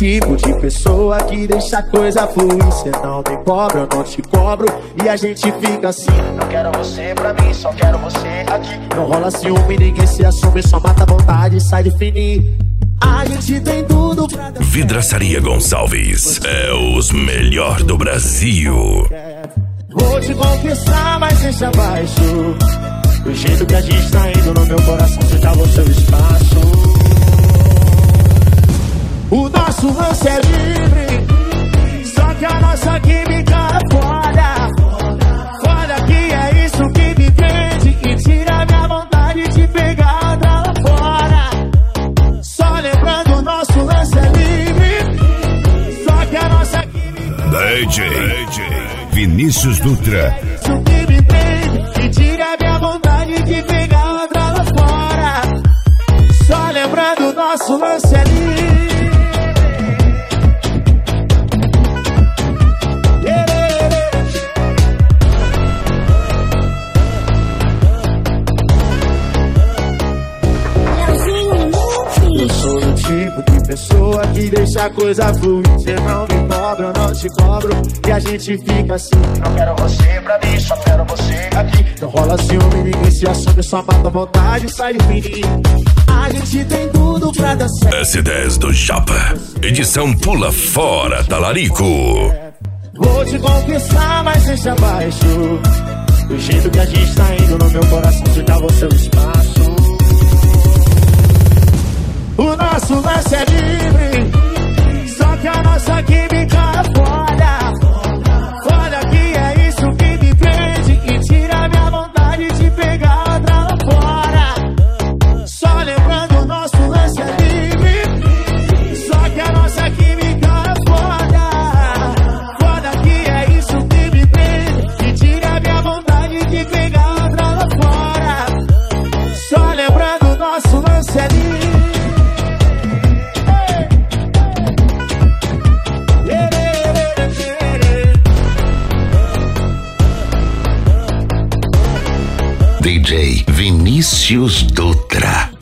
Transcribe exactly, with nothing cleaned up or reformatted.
tipo de pessoa que deixa a coisa fluir. Cê não me cobra, eu não te cobro, e a gente fica assim. Não quero você pra mim, só quero você aqui. Não rola ciúme, ninguém se assume, só mata a vontade e sai de fininho. A gente tem tudo pra dar. Vidraçaria Gonçalves é os melhor do Brasil. Vou te confessar, mas deixa abaixo. Do jeito que a gente tá indo, no meu coração você dá o seu espaço. O nosso lance é livre, só que a nossa química é foda. Foda que é isso que me prende e tira minha vontade de pegar outra lá fora. Só lembrando, o nosso lance é livre, só que a nossa química D J Vinícius Dutra. Isso que me prende e tira minha vontade de pegar outra lá fora. Só lembrando, o nosso lance é livre. Eu sou o tipo de pessoa que deixa a coisa fluir. Cê não me cobra, eu não te cobro, e a gente fica assim. Não quero você pra mim, só quero você aqui. Não rola ciúme, ninguém se assume, só mata a vontade e sai de fininho. A gente tem tudo pra dar certo. S dez do Japa, edição Pula Fora Talarico. Vou te confessar, mas deixa abaixo. Do jeito que a gente tá indo, no meu coração você dá o seu espaço. O nosso lance é livre, só que a nossa química é foda. Foda que é isso que me prende e tira minha vontade de pegar outra lá fora. Só lembrando, o nosso lance é livre, só que a nossa química é foda. Foda que é isso que me prende e tira minha vontade de pegar outra lá fora. Só lembrando, o nosso lance é livre. D J Vinícius Dutra.